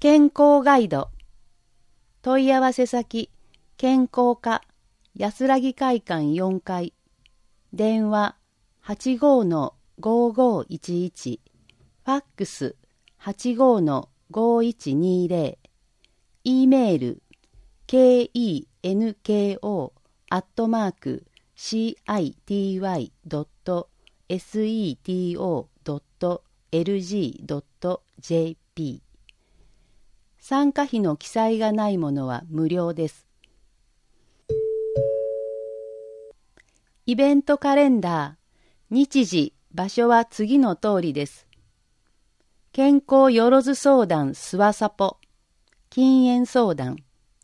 健康ガイド。問い合わせ先、健康課、安らぎ会館4階。電話、85-5511。ファックス、85-5120。E メール、kenko@cito.seto.lg.jp。参加費の記載がないものは無料です。イベントカレンダー、日時、場所は次の通りです。健康よろず相談スワサポ、禁煙相談、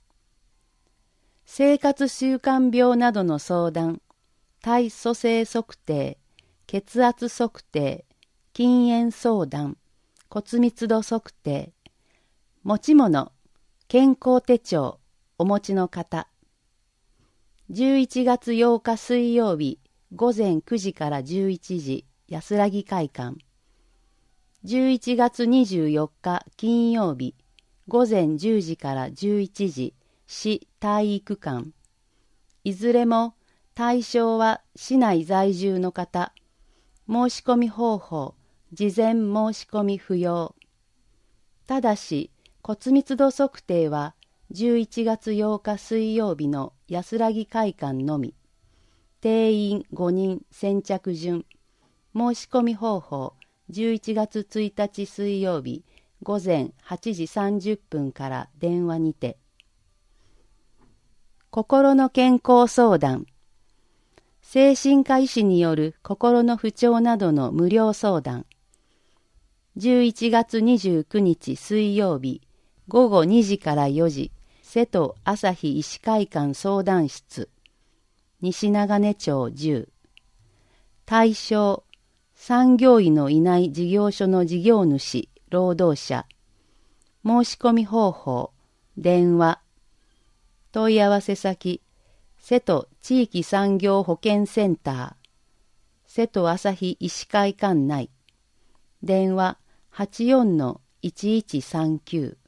生活習慣病などの相談、体組成測定、血圧測定、禁煙相談、骨密度測定、持ち物、健康手帳、お持ちの方。11月8日水曜日、午前9時から11時、安らぎ会館。11月24日金曜日、午前10時から11時、市体育館。いずれも対象は市内在住の方。申し込み方法、事前申し込み不要。ただし、骨密度測定は11月8日水曜日の安らぎ会館のみ。定員5人先着順。申し込み方法、11月1日水曜日午前8時30分から電話にて。心の健康相談。精神科医師による心の不調などの無料相談。11月29日水曜日午後2時から4時、瀬戸朝日医師会館相談室。西長根町10。対象、産業医のいない事業所の事業主、労働者。申し込み方法、電話。問い合わせ先、瀬戸地域産業保健センター。瀬戸朝日医師会館内。電話 84-1139。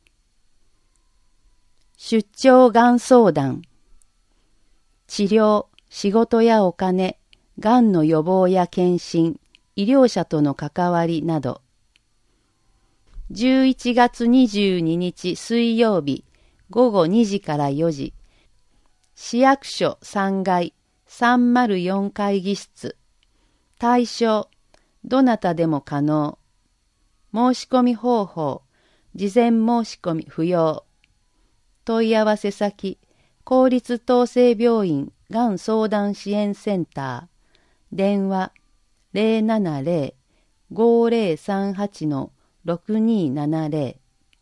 出張がん相談。治療、仕事やお金、がんの予防や検診、医療者との関わりなど。11月22日水曜日午後2時から4時、市役所3階304会議室。対象、どなたでも可能。申し込み方法、事前申し込み不要。問い合わせ先、公立統制病院がん相談支援センター。電話070-5038-6270。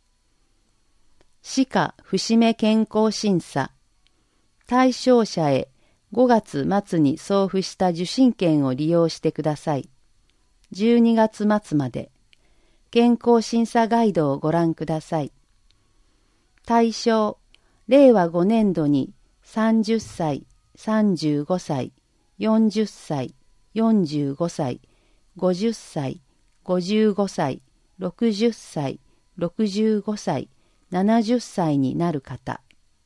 歯科節目健康審査。対象者へ5月末に送付した受診券を利用してください。12月末まで。健康審査ガイドをご覧ください。対象、令和5年度に30歳、35歳、40歳、45歳、50歳、55歳、60歳、65歳、70歳になる方。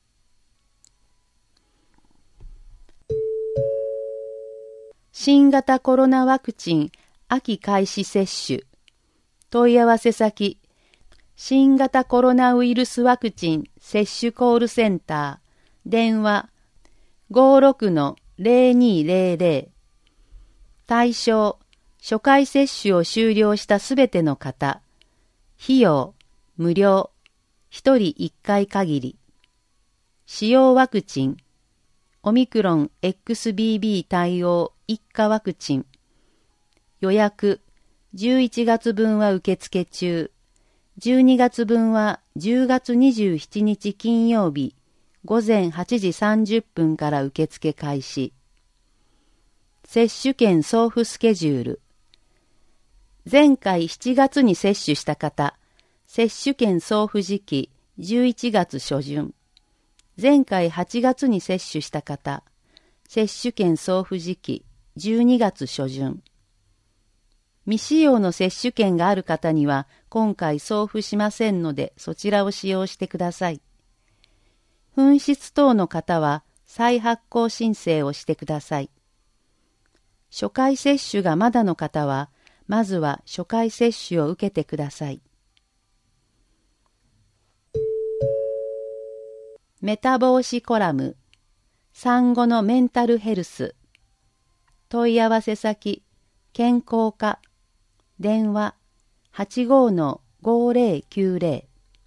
新型コロナワクチン秋開始接種。問い合わせ先、新型コロナウイルスワクチン接種コールセンター。電話 56-0200。対象、初回接種を終了したすべての方。費用、無料。1人1回限り。使用ワクチン。オミクロン XBB 対応一価ワクチン。予約、11月分は受付中。12月分は10月27日金曜日午前8時30分から受付開始。接種券送付スケジュール。前回7月に接種した方、接種券送付時期11月初旬。前回8月に接種した方、接種券送付時期12月初旬。 未使用の接種券がある方には今回送付しませんのでそちらを使用してください。紛失等の方は再発行申請をしてください。初回接種がまだの方はまずは初回接種を受けてください。メタ防止コラム、産後のメンタルヘルス。問い合わせ先、健康課、電話 85-5090。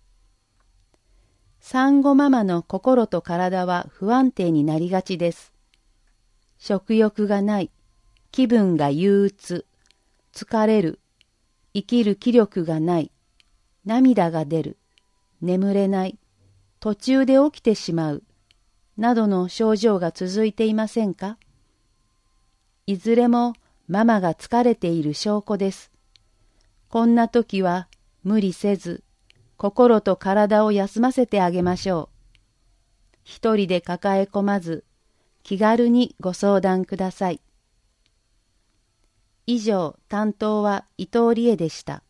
産後ママの心と体は不安定になりがちです。食欲がない、気分が憂鬱、疲れる、生きる気力がない、涙が出る、眠れない、途中で起きてしまう、などの症状が続いていませんか？いずれもママが疲れている証拠です。こんな時は無理せず、心と体を休ませてあげましょう。一人で抱え込まず、気軽にご相談ください。以上、担当は伊藤理恵でした。